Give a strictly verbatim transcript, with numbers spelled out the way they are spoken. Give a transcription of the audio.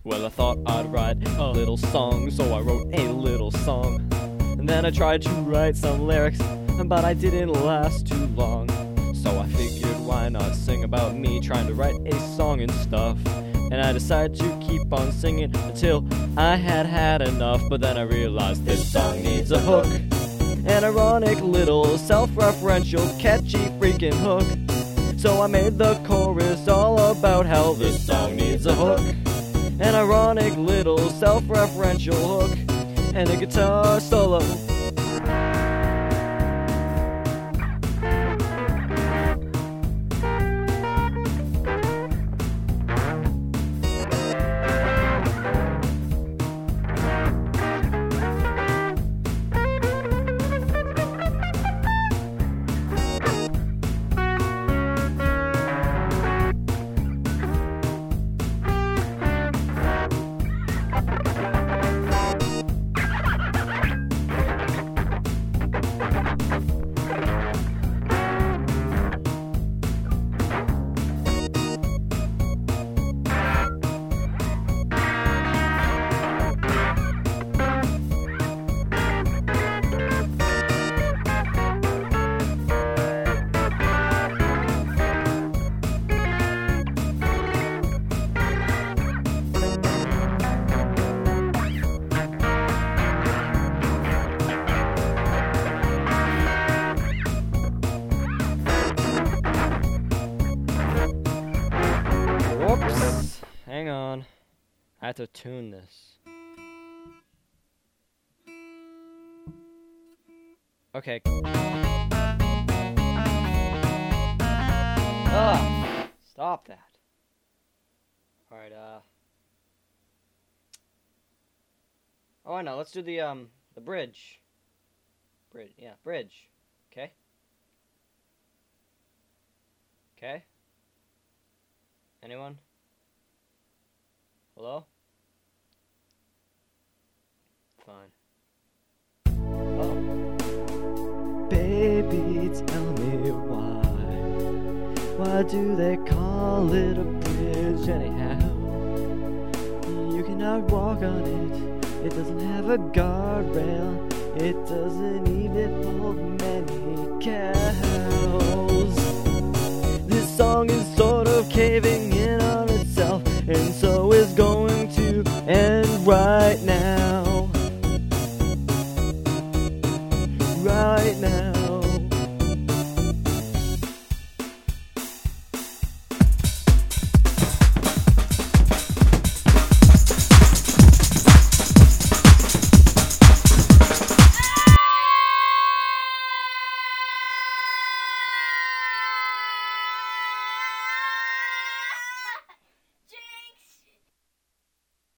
Well, I thought I'd write a little song, so I wrote a little song. And then I tried to write some lyrics, but I didn't last too long. So I figured, why not sing about me trying to write a song and stuff. And I decided to keep on singing until I had had enough. But then I realized this song needs a hook, an ironic little self-referential catchy freaking hook. So I made the chorus all about how this song needs a hook, an ironic little self-referential hook, and a guitar solo. Whoops, hang on. I have to tune this. Okay. Ah, stop that. Alright, uh. Oh, I know, let's do the, um, the bridge. Bridge, yeah, bridge. Okay? Okay? Anyone? Hello? Fine. Oh. Baby, tell me why. Why do they call it a bridge anyhow? You cannot walk on it. It doesn't have a guardrail. It doesn't even hold many cows. This song is sort of caving in on itself, and so is going to end right now.